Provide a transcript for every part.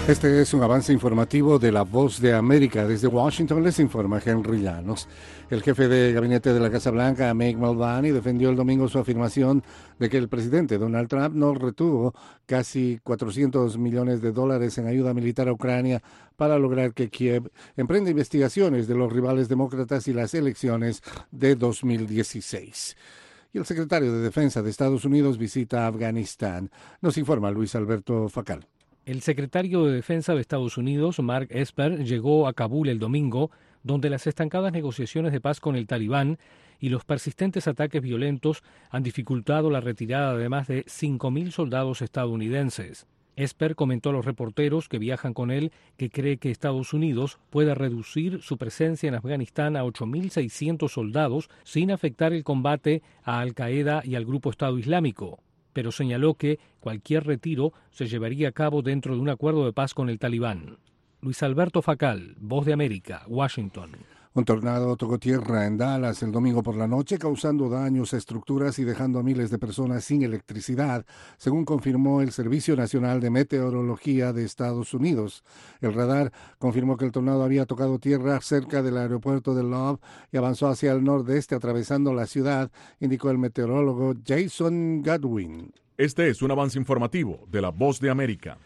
Este es un avance informativo de La Voz de América. Desde Washington les informa Henry Llanos. El jefe de gabinete de la Casa Blanca, Mick Mulvaney, defendió el domingo su afirmación de que el presidente Donald Trump no retuvo casi $400 millones en ayuda militar a Ucrania para lograr que Kiev emprenda investigaciones de los rivales demócratas y las elecciones de 2016. Y el secretario de Defensa de Estados Unidos visita Afganistán. Nos informa Luis Alberto Facal. El secretario de Defensa de Estados Unidos, Mark Esper, llegó a Kabul el domingo, donde las estancadas negociaciones de paz con el Talibán y los persistentes ataques violentos han dificultado la retirada de más de 5.000 soldados estadounidenses. Esper comentó a los reporteros que viajan con él que cree que Estados Unidos puede reducir su presencia en Afganistán a 8.600 soldados sin afectar el combate a Al-Qaeda y al Grupo Estado Islámico, pero señaló que cualquier retiro se llevaría a cabo dentro de un acuerdo de paz con el Talibán. Luis Alberto Facal, Voz de América, Washington. Un tornado tocó tierra en Dallas el domingo por la noche, causando daños a estructuras y dejando a miles de personas sin electricidad, según confirmó el Servicio Nacional de Meteorología de Estados Unidos. El radar confirmó que el tornado había tocado tierra cerca del aeropuerto de Love y avanzó hacia el nordeste atravesando la ciudad, indicó el meteorólogo Jason Godwin. Este es un avance informativo de La Voz de América.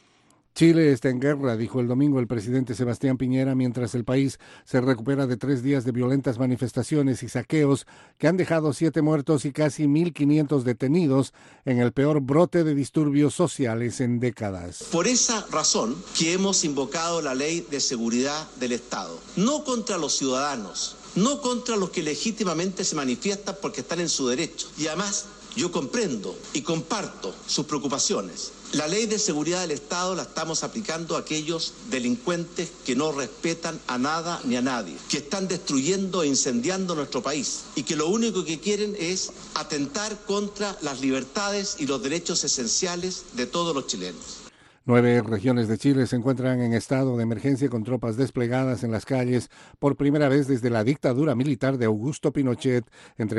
Chile está en guerra, dijo el domingo el presidente Sebastián Piñera, mientras el país se recupera de 3 días de violentas manifestaciones y saqueos que han dejado 7 muertos y casi 1.500 detenidos en el peor brote de disturbios sociales en décadas. Por esa razón que hemos invocado la ley de seguridad del Estado, no contra los ciudadanos, no contra los que legítimamente se manifiestan porque están en su derecho. Y además, yo comprendo y comparto sus preocupaciones. La ley de seguridad del Estado la estamos aplicando a aquellos delincuentes que no respetan a nada ni a nadie, que están destruyendo e incendiando nuestro país y que lo único que quieren es atentar contra las libertades y los derechos esenciales de todos los chilenos. 9 regiones de Chile se encuentran en estado de emergencia con tropas desplegadas en las calles por primera vez desde la dictadura militar de Augusto Pinochet entre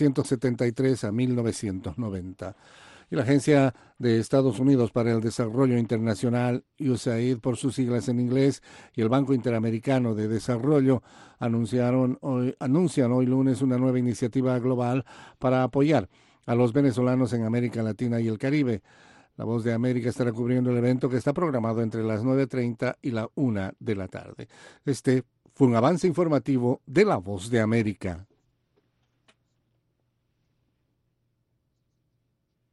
1973 a 1990. Y la Agencia de Estados Unidos para el Desarrollo Internacional, USAID por sus siglas en inglés, y el Banco Interamericano de Desarrollo anuncian hoy lunes una nueva iniciativa global para apoyar a los venezolanos en América Latina y el Caribe. La Voz de América estará cubriendo el evento que está programado entre las 9:30 y la 1 de la tarde. Este fue un avance informativo de La Voz de América.